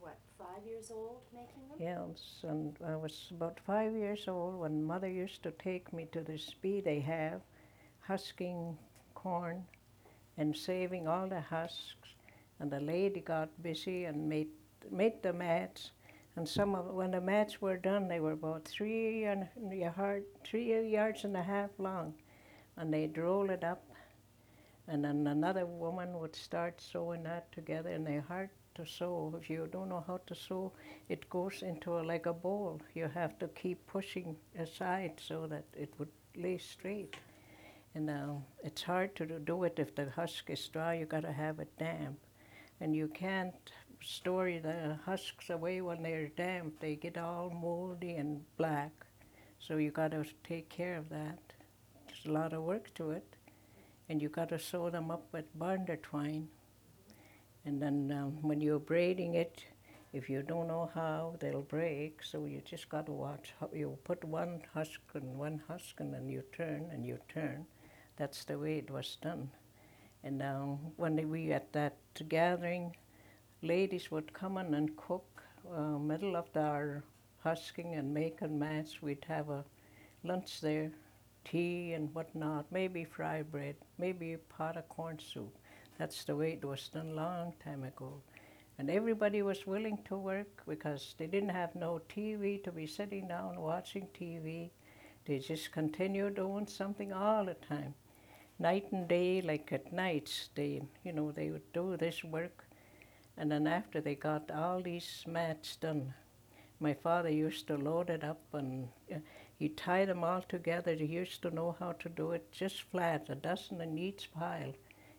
what, 5 years old making them? Yes, and I was about 5 years old when Mother used to take me to this bee they have, husking corn and saving all the husks. And the lady got busy and made the mats. And when the mats were done, they were about 3 yards and a half long. And they'd roll it up, and then another woman would start sewing that together, and they're hard to sew. If you don't know how to sew, it goes into like a bowl. You have to keep pushing aside so that it would lay straight. And it's hard to do it if the husk is dry. You got to have it damp, and you can't store the husks away when they're damp. They get all moldy and black, so you got to take care of that. There's a lot of work to it, and you got to sew them up with binder twine. And then when you're braiding it, if you don't know how, they'll break. So you just got to watch. You put one husk, and then you turn and you turn. That's the way it was done. And when we at that gathering, ladies would come in and cook. Middle of our husking and making mats, we'd have a lunch there, tea and whatnot, maybe fried bread, maybe a pot of corn soup. That's the way it was done a long time ago. And everybody was willing to work because they didn't have no TV to be sitting down watching TV. They just continued doing something all the time. Night and day, like at nights, they would do this work. And then after they got all these mats done, my father used to load it up and he'd tie them all together. He used to know how to do it just flat, a dozen in each pile,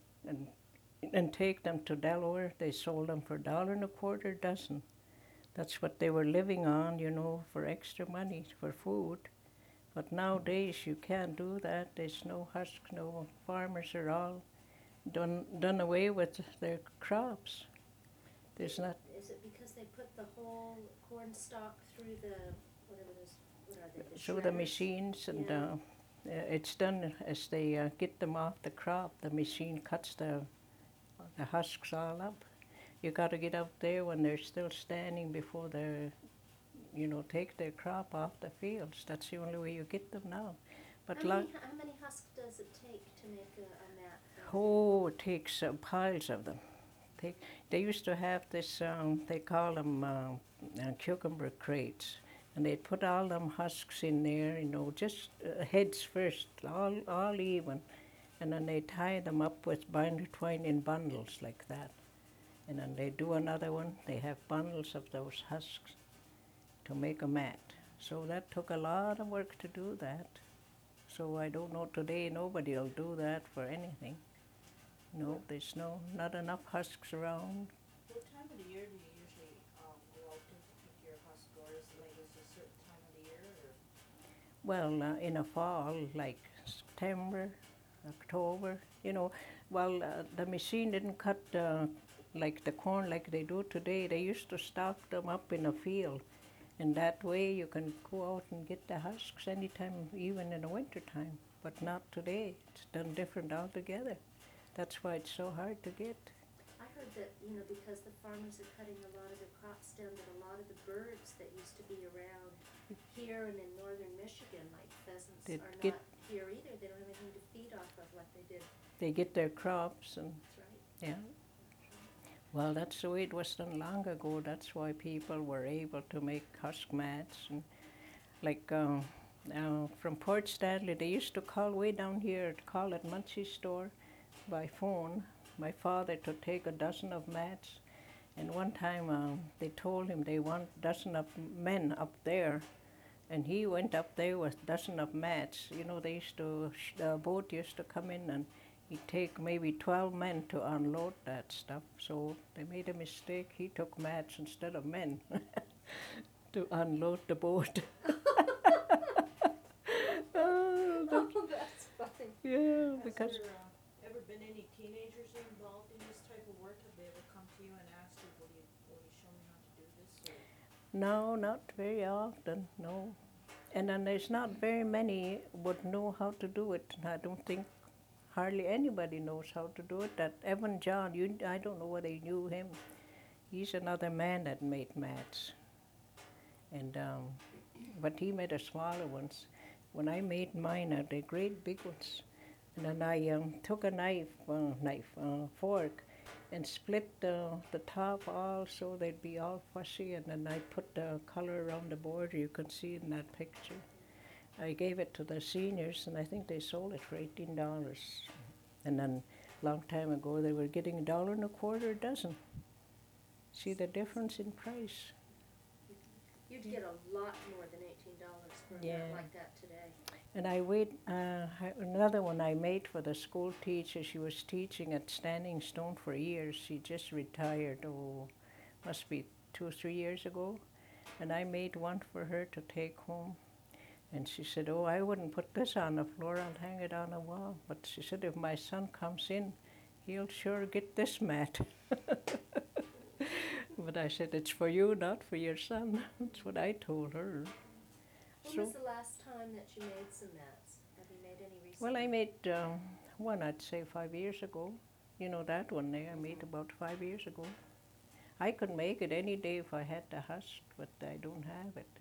and take them to Delaware. They sold them for $1.25 a dozen. That's what they were living on, for extra money for food. But nowadays you can't do that. There's no husk, no farmers are all done away with their crops. There's not. Is it because they put the whole corn stalk through the, whatever those, what are they, the Through the shredders? machines, and Yeah. it's done as they get them off the crop. The machine cuts the husks all up. You got to get out there when they're still standing before they're, take their crop off the fields. That's the only way you get them now. But How many husks does it take to make a mat? oh, it takes piles of them. They used to have this, they call them cucumber crates, and they'd put all them husks in there, just heads first, all even, and then they tie them up with binder twine in bundles like that. And then they do another one. They have bundles of those husks to make a mat. So that took a lot of work to do that. So I don't know today, nobody will do that for anything. No, there's not enough husks around. What time of the year do you usually go out to pick your husk, or is it like a certain time of the year? Or? Well, in the fall, like September, October, the machine didn't cut like the corn like they do today. They used to stock them up in a field, and that way you can go out and get the husks anytime, even in the winter time. But not today. It's done different altogether. That's why it's so hard to get. I heard that, because the farmers are cutting a lot of their crops down, that a lot of the birds that used to be around here and in northern Michigan, like pheasants, They'd are get- not here either. They don't have anything to feed off of like they did. They get their crops, and That's right. yeah. Well, that's the way it was done long ago. That's why people were able to make husk mats. And like from Port Stanley, they used to call way down here, to call it Muncie's store by phone. My father to take a dozen of mats. And one time they told him they want a dozen of men up there. And he went up there with a dozen of mats. The boat used to come in, and he'd take maybe 12 men to unload that stuff. So they made a mistake. He took mats instead of men to unload the boat. Oh, that's funny. Yeah, because Has there ever been any teenagers involved in this type of work? Have they ever come to you and asked you, will you show me how to do this? Or? no, not very often, no. And then there's not very many would know how to do it. I don't think hardly anybody knows how to do it. That Evan John, I don't know whether you knew him. He's another man that made mats. And but he made a smaller ones. When I made mine, they're great big ones. And then I took a fork, and split the top all so they'd be all fussy. And then I put the color around the border. You can see in that picture. I gave it to the seniors, and I think they sold it for $18. And then, long time ago, they were getting $1.25 a dozen. See the difference in price? You'd get a lot more than $18 for a Yeah. mat like that today. And another one I made for the school teacher. She was teaching at Standing Stone for years. She just retired, must be 2 or 3 years ago. And I made one for her to take home. And she said, oh, I wouldn't put this on the floor, I'll hang it on the wall. But she said, if my son comes in, he'll sure get this mat. But I said, it's for you, not for your son. That's what I told her. When was the last time that you made some mats? Have you made any recently? Well, I made one, I'd say 5 years ago. You know that one there, I made about 5 years ago. I could make it any day if I had the husk, but I don't have it.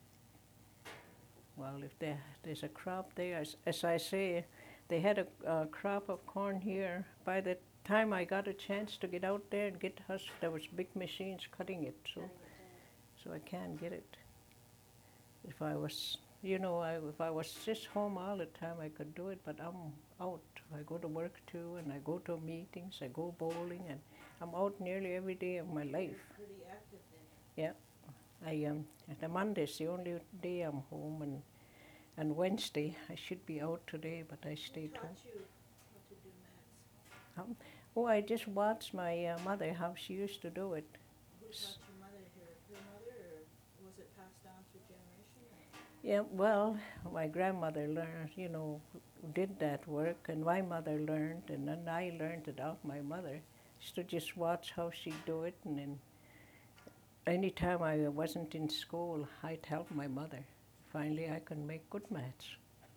Well, if there's a crop there, as I say, they had a crop of corn here. By the time I got a chance to get out there and get husk, there was big machines cutting it, Cutting it so I can't get it. If I was, if I was just home all the time, I could do it, but I'm out. I go to work too, and I go to meetings, I go bowling, and I'm out nearly every day of my life. You're pretty active then. The Monday's the only day I'm home, and Wednesday I should be out today, but I stayed Who home. taught you how to do mats? Oh, I just watched my mother, how she used to do it. Who taught your mother your mother, or was it passed down through generation? Yeah, well, my grandmother learned, did that work, and my mother learned, and then I learned it off my mother. Used to just watch how she'd do it, and then anytime I wasn't in school, I'd help my mother. Finally, I could make good mats.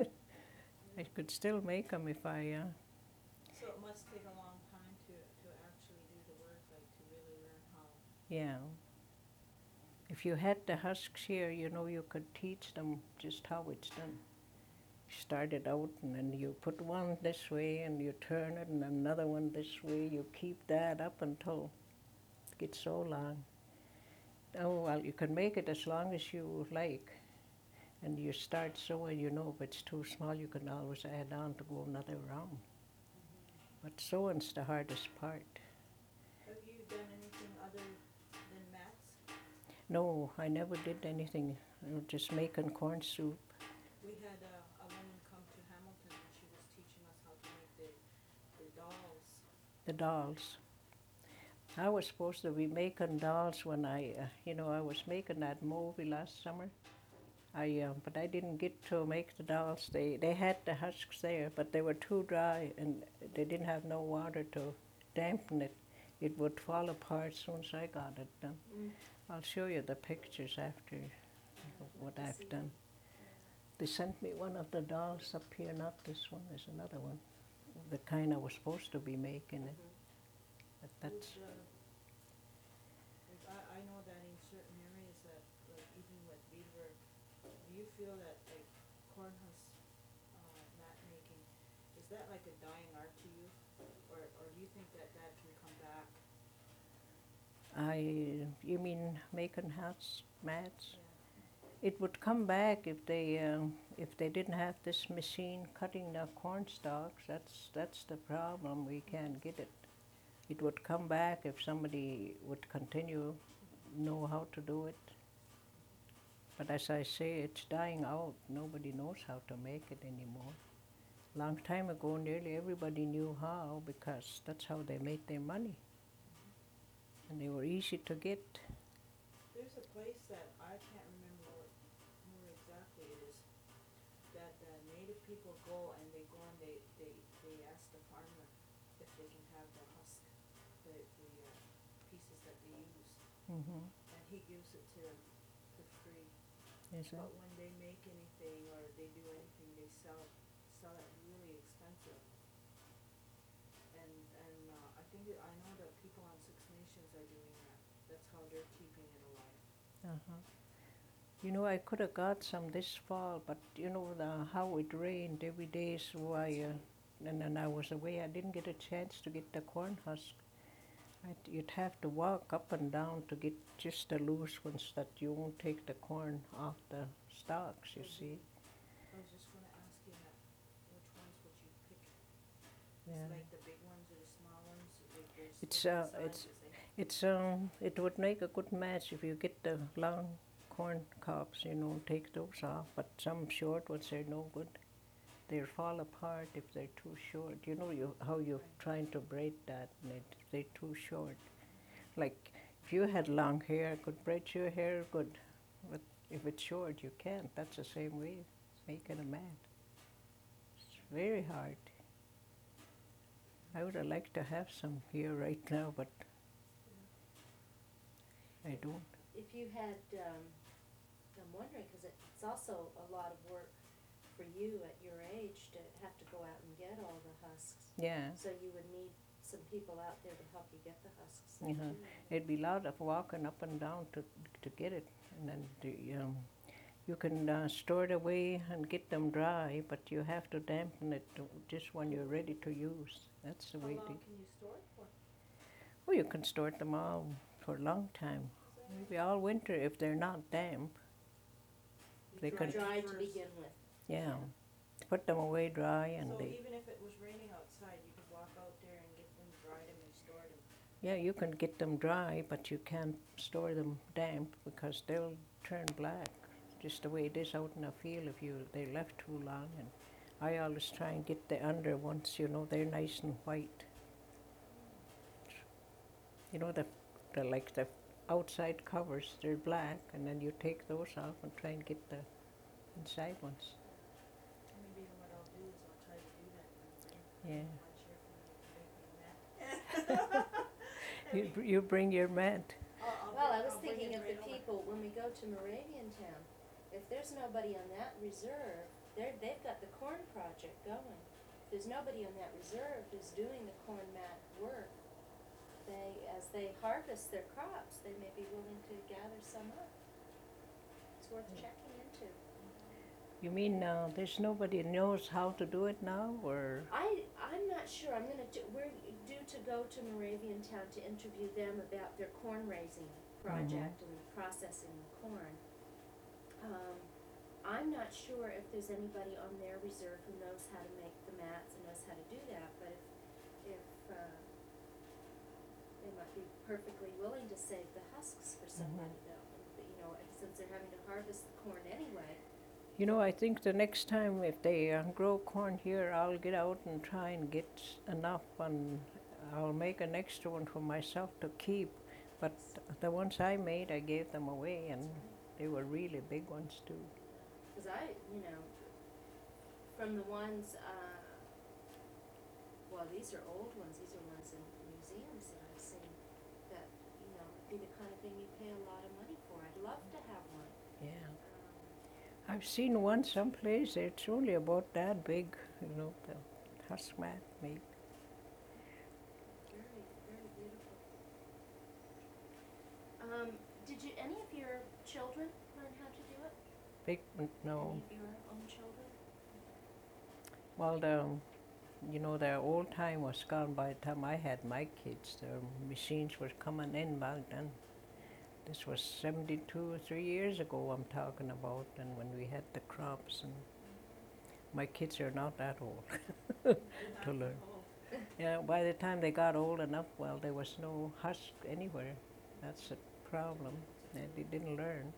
I could still make them if I. So it must take a long time to actually do the work, like to really learn how. Yeah. If you had the husks here, you could teach them just how it's done. You start it out, and then you put one this way, and you turn it, and another one this way. You keep that up until it gets so long. Oh, well, you can make it as long as you like. And you start sewing, if it's too small, you can always add on to go another round. But sewing's the hardest part. Have you done anything other than mats? No, I never did anything, just making corn soup. We had a woman come to Hamilton and she was teaching us how to make the dolls. The dolls. I was supposed to be making dolls when I was making that movie last summer. But I didn't get to make the dolls. They had the husks there, but they were too dry, and they didn't have no water to dampen it. It would fall apart as soon as I got it done. I'll show you the pictures after what I've done. They sent me one of the dolls up here, not this one, there's another one. The kind I was supposed to be making it. But that's, I know that in certain areas that, like even with beadwork, do you feel that like corn husk mat making, is that like a dying art to you? Or do you think that can come back? you mean making house mats? Yeah. It would come back if they didn't have this machine cutting the corn stalks. That's the problem. We can't get it. It would come back if somebody would continue know how to do it. But as I say, it's dying out. Nobody knows how to make it anymore. Long time ago, nearly everybody knew how because that's how they made their money. And they were easy to get. There's a place that I can't remember where exactly it is, that the native people go and they ask the farmer if they can have the husk, the pieces that they use, Mm-hmm. and he gives it to them for free. Is it? But when they make anything or they do anything, they sell it really expensive. And I know that people on Six Nations are doing that. That's how they're keeping it alive. Uh-huh. You know, I could have got some this fall, but you know how it rained every day, so and then I was away. I didn't get a chance to get the corn husk. You'd have to walk up and down to get just the loose ones that you won't take the corn off the stalks, you see. I was just gonna ask you that, which ones would you pick? Yeah. It's like the big ones or the small ones, like there's It's, different it's- sizes, eh? It would make a good match if you get the long corn cobs, you know, take those off, but some short ones are no good. They'll fall apart if they're too short. You know how you're trying to braid that and they're too short. Like if you had long hair, I could braid your hair good, but if it's short you can't. That's the same way making a mat. It's very hard. I would have liked to have some here right now, but I don't. If you had, I'm wondering, cause it's also a lot of work for you at your age to have to go out and get all the husks. Yeah, So you would need some people out there to help you get the husks. Uh-huh. It'd be a lot of walking up and down to get it, and then you can store it away and get them dry, but you have to dampen it just when you're ready to use. That's the How way long to. can you store it for? Well, you can store them all for a long time, maybe all winter if they're not damp. You They dry can- it Dry to first. begin with. Yeah, put them away dry, and So they. even if it was raining outside, you could walk out there and get them, dry them and store them? Yeah, you can get them dry, but you can't store them damp because they'll turn black. Just the way it is out in the field if they're left too long. And I always try and get the under ones, you know, they're nice and white. You know, the like the outside covers, they're black, and then you take those off and try and get the inside ones. Maybe what I'll do is I'll try to do that when Yeah. I'm sure if you make me mad. You bring your mat. Well, I was thinking of the people, when we go to Moraviantown, if there's nobody on that reserve, they've got the corn project going. If there's nobody on that reserve who's doing the corn mat work, as they harvest their crops, they may be willing to gather some up. It's worth checking into. You mean there's nobody knows how to do it now, or? I'm not sure, we're due to go to Moraviantown to interview them about their corn raising project and processing the corn. I'm not sure if there's anybody on their reserve who knows how to make the mats and knows how to do that, but if they might be perfectly willing to save the husks for somebody though, you know, since they're having to harvest the corn anyway. You know, I think the next time if they grow corn here, I'll get out and try and get enough, and I'll make an extra one for myself to keep. But the ones I made, I gave them away, and they were really big ones too. Cause from the ones, well, these are old ones, these are ones in museums that I've seen, that, you know, be the kind of thing you pay a lot of money for. I'd love to have one. Yeah. I've seen one someplace, it's only about that big, you know, the husk mat made. Very, very beautiful. Did any of your children learn how to do it? Big, no. Any of your own children? Well, the old time was gone by the time I had my kids. The machines were coming in back then. This was 3 years ago I'm talking about, and when we had the crops, and my kids are not that old to learn. Yeah, by the time they got old enough, well, there was no husk anywhere. That's the problem. They didn't learn.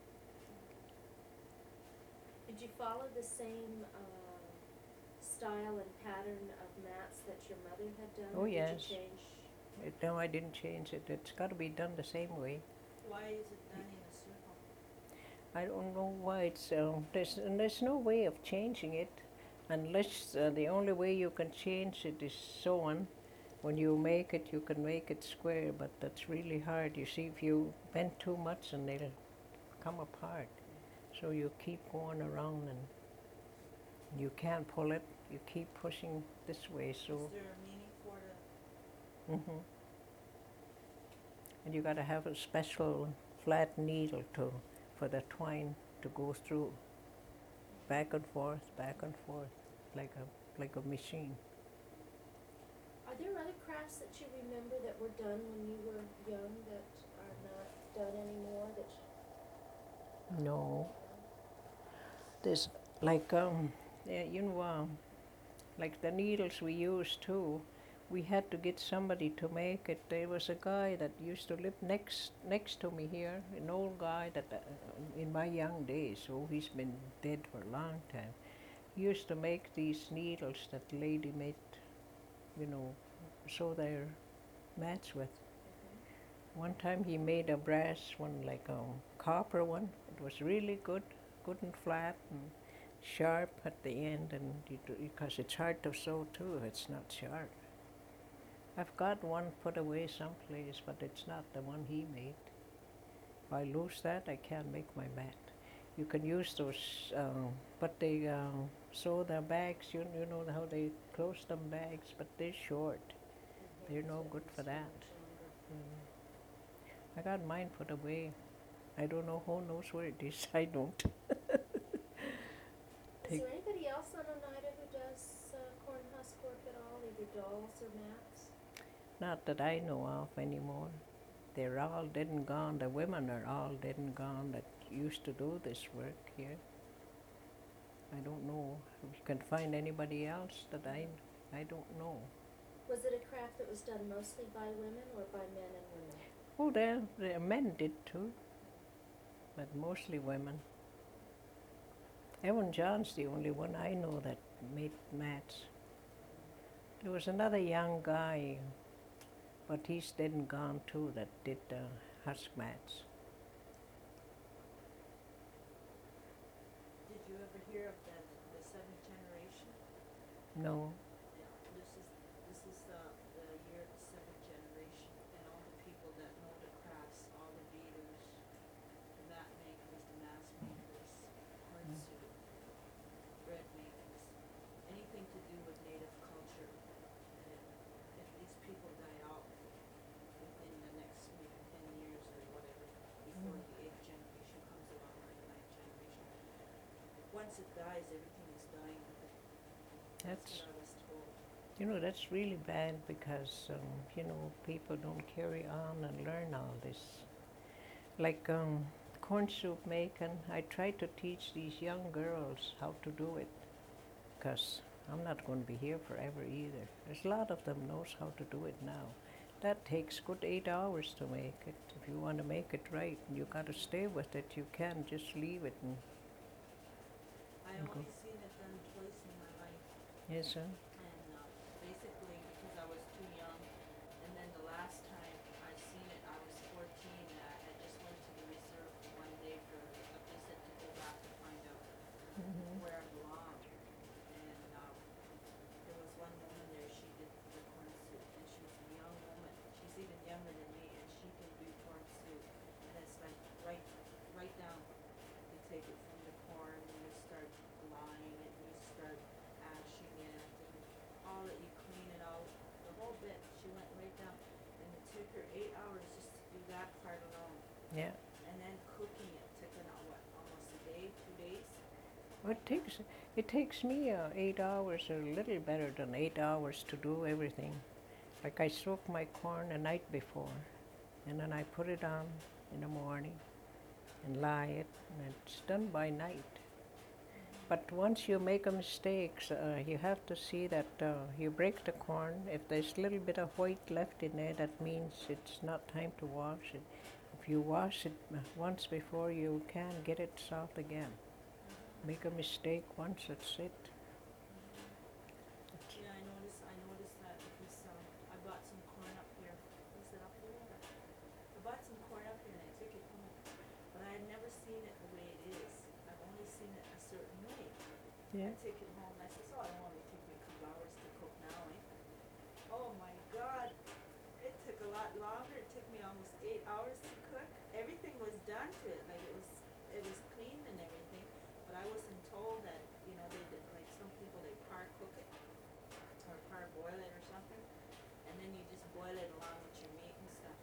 Did you follow the same style and pattern of mats that your mother had done? Oh, or yes. Did you change? No, I didn't change it. It's got to be done the same way. Why is it done in a circle? I don't know why it's, there's no way of changing it unless the only way you can change it is sewing. When you make it, you can make it square, but that's really hard. You see, if you bend too much and they'll come apart. So you keep going around and you can't pull it. You keep pushing this way, so. Is there a meaning for the, and you got to have a special flat needle for the twine to go through, back and forth, like a machine. Are there other crafts that you remember that were done when you were young that are not done anymore, that No, there's like yeah, like the needles we use too. We had to get somebody to make it. There was a guy that used to live next to me here, an old guy that in my young days, so he's been dead for a long time. He used to make these needles that lady made, you know, sew their mats with. One time he made a brass one, like a copper one. It was really good and flat and sharp at the end, and because it's hard to sew too, it's not sharp. I've got one put away someplace, but it's not the one he made. If I lose that, I can't make my mat. You can use those, but they sew their bags. You know how they close them bags, but they're short. They're no good for that. I got mine put away. I don't know who knows where it is. I don't. Is there anybody else on Oneida who does corn husk work at all, either dolls or mats? Not that I know of anymore. They're all dead and gone. The women are all dead and gone that used to do this work here. I don't know if you can find anybody else that I don't know. Was it a craft that was done mostly by women or by men and women? Oh, the men did too, but mostly women. Evan John's the only one I know that made mats. There was another young guy, but he's dead and gone too, that did husk mats. Did you ever hear of the seventh generation? No. Yeah, this is the year of the seventh generation, and all the people that know the crafts, all the beaters, the mat makers, the mask makers, cornsuit, bread makers, anything to do with native culture. And if these people die out within the next maybe 10 years or whatever, before the eighth generation comes along or the ninth generation, once it dies, everything is dying with it. That's what I was told. You know, that's really bad because, people don't carry on and learn all this. Like corn soup making, I try to teach these young girls how to do it because I'm not going to be here forever either. There's a lot of them knows how to do it now. That takes good 8 hours to make it. If you want to make it right, you got to stay with it. You can't just leave it and I only seen it done twice in my life, yes, sir. and basically because I was too young, and then the last time I seen it, I was 14, and I just went to the reserve for one day for a visit to go back and find out where I belong. And there was one woman there, she did the corn soup, and she was a young woman. She's even younger than me, and she can do corn soup, and it's like right down. You take it from the corn, and you start lying it, and you start ashing it, and all that, you clean it out, the whole bit. She went right down, and it took her 8 hours just to do that part alone. Yeah. And then cooking it took her almost a day, 2 days. Well, it takes me 8 hours, or a little better than 8 hours to do everything. Like I soak my corn the night before, and then I put it on in the morning and lye it, and it's done by night. But once you make a mistake, you have to see that you break the corn. If there's a little bit of white left in there, that means it's not time to wash it. If you wash it once before, you can get it soft again. Make a mistake once, that's it. Yeah, I noticed that because I bought some corn up here. Is it up here? I bought some corn up here and I took it home, but I had never seen it the way it is. I've only seen it a certain way. Yeah. I take it home, I says, oh, it only took me a couple hours to cook now, eh? Oh my God, it took a lot longer. It took me almost 8 hours to cook. Everything was done to it, like it was clean and everything, but I wasn't told that, they did, like some people, they par cook it or par boil it or something, and then you just boil it along with your meat and stuff.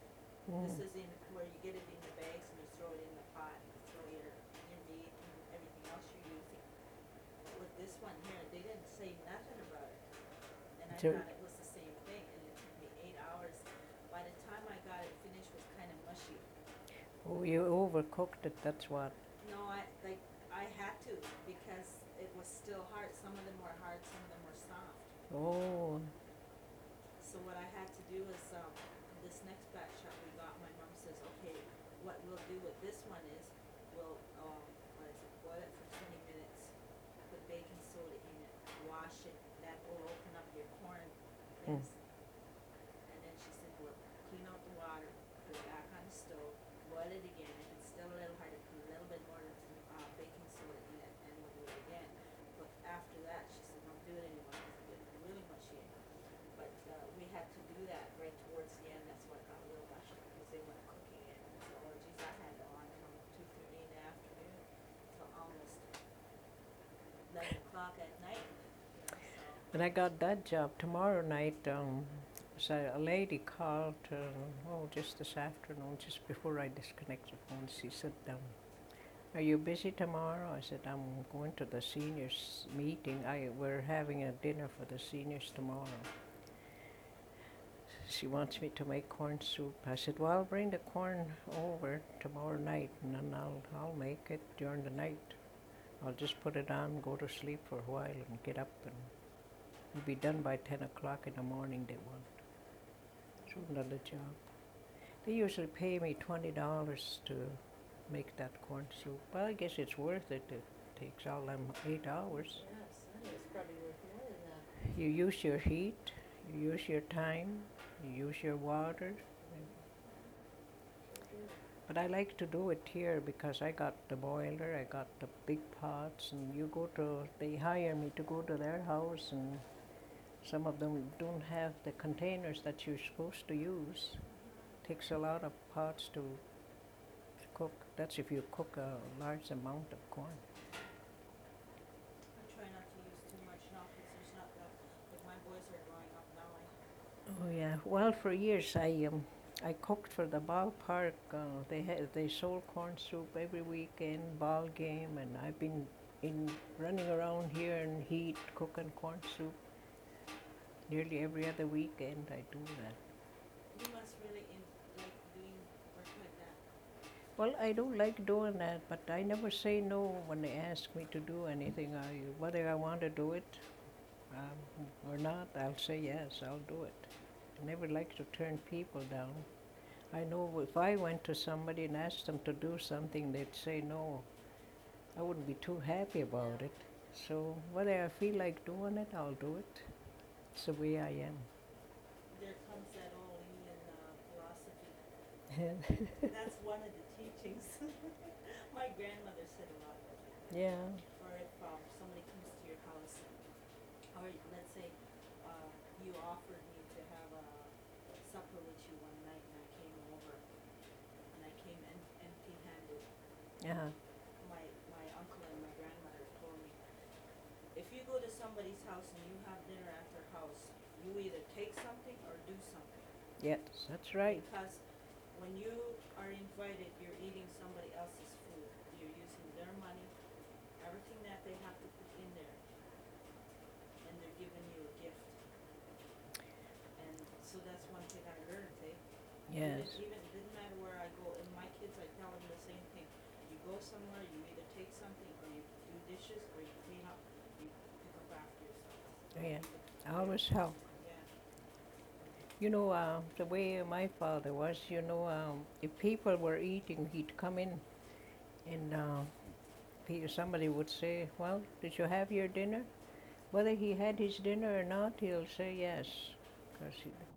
This is in where you get it in the bags and you throw it in the pot, and you throw your meat and everything else you're using. With this one here, they didn't say nothing about it. And I So- thought it was the same thing, and it took me 8 hours. By the time I got it finished, it was kinda mushy. Oh, you overcooked it, that's what. No, I had to, because it was still hard. Some of them were hard, some of them were soft. Oh, So what I had to do is, this next batch that we got, my mom says, okay, what we'll do with this one is, we'll, what is it, boil it for 20 minutes, put baking soda in it, wash it, that will open up your corn things. And then she said, we'll clean out the water, put it back on the stove, boil it again, if it's still a little hard, put a little bit more, baking soda in it, and we'll do it again. But after that, she said, don't do it anymore, because it gets really mushy. But, we had to do that right towards the end, that's why it got a little mushy, because they weren't cooking it. So, oh geez, I had it on from 2:30 in the afternoon till almost 11 o'clock at night, so. and I got that job tomorrow night. So a lady called, just this afternoon, just before I disconnect the phone. She said, "Are you busy tomorrow?" I said, "I'm going to the seniors meeting. We're having a dinner for the seniors tomorrow." She wants me to make corn soup. I said, "Well, I'll bring the corn over tomorrow night, and then I'll make it during the night. I'll just put it on, go to sleep for a while, and get up, and it'll be done by 10 o'clock in the morning." They want. It's another job. They usually pay me $20 to make that corn soup. Well, I guess it's worth it. It takes all them 8 hours. Yes, I think it's probably worth more than that. You use your heat, you use your time, you use your water. But I like to do it here because I got the boiler, I got the big pots, and they hire me to go to their house, and some of them don't have the containers that you're supposed to use. Takes a lot of pots to cook. That's if you cook a large amount of corn. I try not to use too much now, because there's not that, like my boys are growing up now, Oh yeah. Well, for years I cooked for the ballpark. They sold corn soup every weekend, ball game, and I've been running around here in heat cooking corn soup. Nearly every other weekend I do that. you must really like doing work like that. Well, I do like doing that, but I never say no when they ask me to do anything. Whether I want to do it or not, I'll say yes, I'll do it. I never like to turn people down. I know if I went to somebody and asked them to do something, they'd say no. I wouldn't be too happy about it. So whether I feel like doing it, I'll do it. It's the way I am. There comes that old Indian philosophy. That's one of the teachings. My grandmother said a lot about it. Yeah. Or if somebody comes to your house, or let's say you offered me to have a supper with you one night, and I came over, and I came empty-handed. Yeah. My uncle and my grandmother told me, if you go to somebody's house and you have dinner at their house, you either take something or do something. Yes, that's right. Because when you are invited, you're eating somebody else's food. You're using their money, everything that they have to put in there, and they're giving you a gift. And so that's one thing I learned, eh? Yes. Even, it didn't matter where I go, and my kids, I tell them the same thing. You go somewhere, you either take something, or you do dishes, or you clean up, you pick up after yourself. Yeah. Always help. Yeah. You know, the way my father was, if people were eating, he'd come in and somebody would say, "Well, did you have your dinner?" Whether he had his dinner or not, he'll say yes. 'Cause